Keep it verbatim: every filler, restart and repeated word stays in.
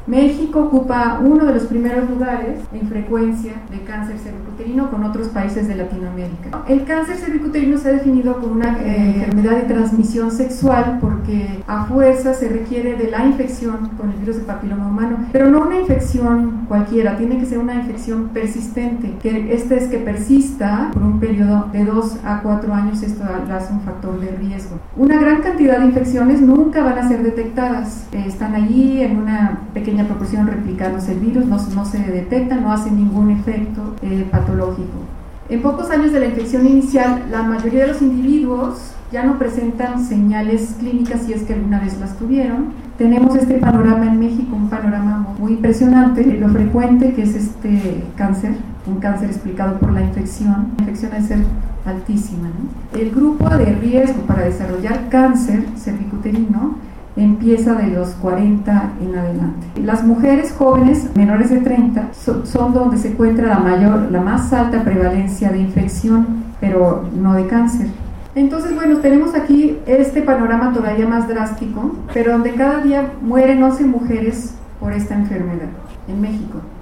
México ocupa uno de los primeros lugares en frecuencia de cáncer cervicuterino con otros países de Latinoamérica. El cáncer cervicuterino se ha definido como una eh, enfermedad de transmisión sexual porque a fuerza se requiere de la infección con el virus de papiloma humano, pero no una infección cualquiera, tiene que ser una infección persistente, que este es que persista por un periodo de dos a cuatro años, esto hace un factor de riesgo. Una gran cantidad de infecciones nunca van a ser detectadas, eh, están allí en una pequeña proporción replicándose el virus, no, no se detecta, no hace ningún efecto eh, patológico. En pocos años de la infección inicial, la mayoría de los individuos ya no presentan señales clínicas si es que alguna vez las tuvieron. Tenemos este panorama en México, un panorama muy impresionante, lo frecuente que es este cáncer, un cáncer explicado por la infección. La infección debe ser altísima, ¿no? El grupo de riesgo para desarrollar cáncer cervicuterino empieza de los cuarenta en adelante. Las mujeres jóvenes menores de treinta so, son donde se encuentra la mayor, la más alta prevalencia de infección, pero no de cáncer. Entonces, bueno, tenemos aquí este panorama todavía más drástico, pero donde cada día mueren once mujeres por esta enfermedad en México.